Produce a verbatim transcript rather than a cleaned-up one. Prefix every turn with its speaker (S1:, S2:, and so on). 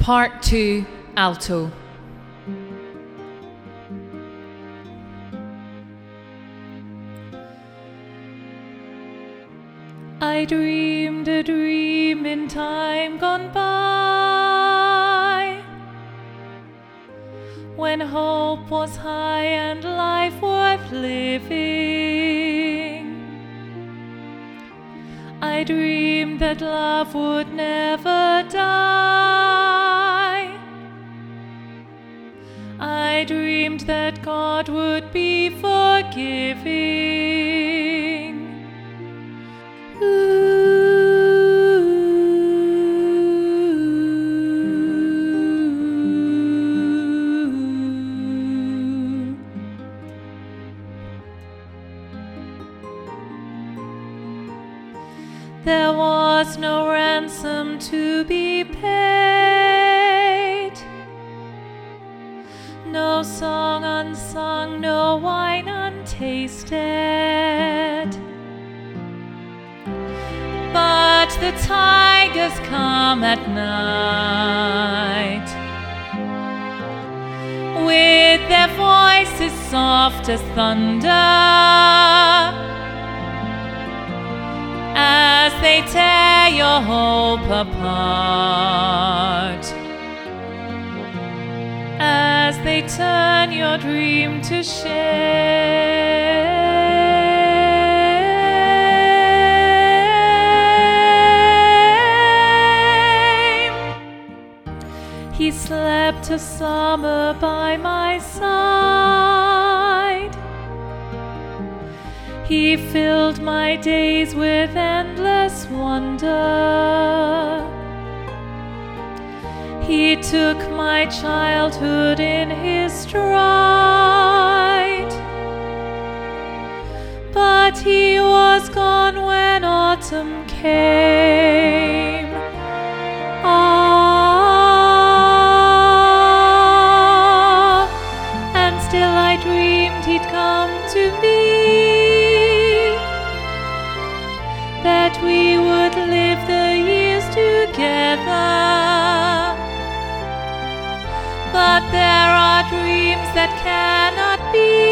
S1: Part two, alto. I dreamed a dream in time gone by, when hope was high and life worth living. I dreamed that love would never die. I dreamed that God would be forgiving. There was no ransom to be paid, no song unsung, no wine untasted. But the tigers come at night, with their voices soft as thunder, as they tear your hope apart, as they turn your dream to shame. He slept a summer by my side. He filled my days with endless wonder. He took my childhood in his stride, but he was gone when autumn came. Ah, and still I dreamed he'd come to me, that we would live the years together. But there are dreams that cannot be.